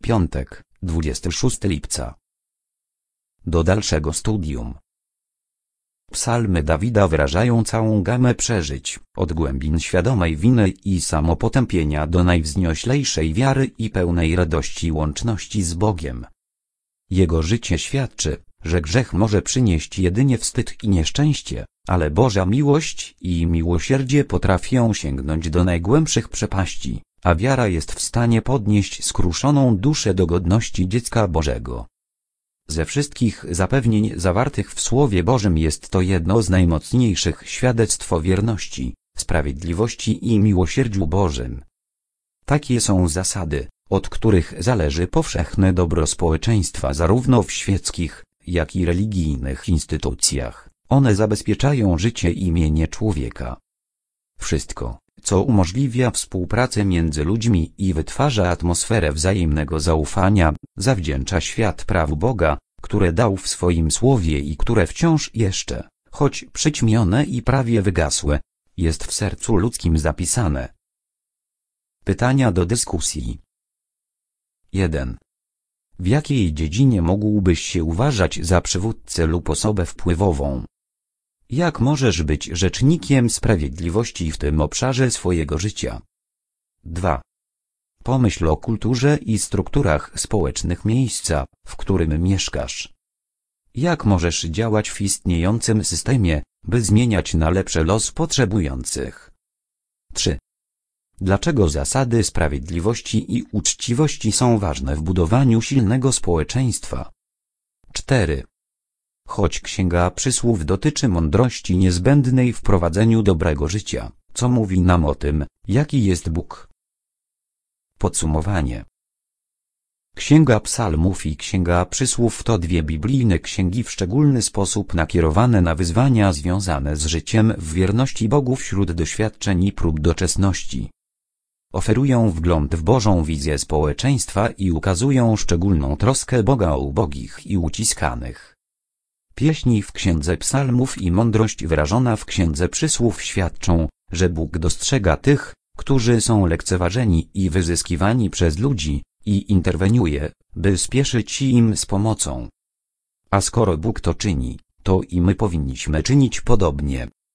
Piątek, 26 lipca. Do dalszego studium. Psalmy Dawida wyrażają całą gamę przeżyć, od głębin świadomej winy i samopotępienia do najwznioślejszej wiary i pełnej radości łączności z Bogiem. Jego życie świadczy, że grzech może przynieść jedynie wstyd i nieszczęście, ale Boża miłość i miłosierdzie potrafią sięgnąć do najgłębszych przepaści, a wiara jest w stanie podnieść skruszoną duszę do godności dziecka Bożego. Ze wszystkich zapewnień zawartych w Słowie Bożym jest to jedno z najmocniejszych świadectw o wierności, sprawiedliwości i miłosierdziu Bożym. Takie są zasady, od których zależy powszechne dobro społeczeństwa zarówno w świeckich, jak i religijnych instytucjach. One zabezpieczają życie i mienie człowieka. Wszystko, co umożliwia współpracę między ludźmi i wytwarza atmosferę wzajemnego zaufania, zawdzięcza świat prawu Boga, które dał w swoim słowie i które wciąż jeszcze, choć przyćmione i prawie wygasłe, jest w sercu ludzkim zapisane. Pytania do dyskusji. 1. W jakiej dziedzinie mógłbyś się uważać za przywódcę lub osobę wpływową? Jak możesz być rzecznikiem sprawiedliwości w tym obszarze swojego życia? 2. Pomyśl o kulturze i strukturach społecznych miejsca, w którym mieszkasz. Jak możesz działać w istniejącym systemie, by zmieniać na lepsze los potrzebujących? 3. Dlaczego zasady sprawiedliwości i uczciwości są ważne w budowaniu silnego społeczeństwa? 4. Choć Księga Przysłów dotyczy mądrości niezbędnej w prowadzeniu dobrego życia, co mówi nam o tym, jaki jest Bóg? Podsumowanie. Księga Psalmów i Księga Przysłów to dwie biblijne księgi w szczególny sposób nakierowane na wyzwania związane z życiem w wierności Bogu wśród doświadczeń i prób doczesności. Oferują wgląd w Bożą wizję społeczeństwa i ukazują szczególną troskę Boga o ubogich i uciskanych. Pieśni w Księdze Psalmów i mądrość wyrażona w Księdze Przysłów świadczą, że Bóg dostrzega tych, którzy są lekceważeni i wyzyskiwani przez ludzi, i interweniuje, by spieszyć im z pomocą. A skoro Bóg to czyni, to i my powinniśmy czynić podobnie.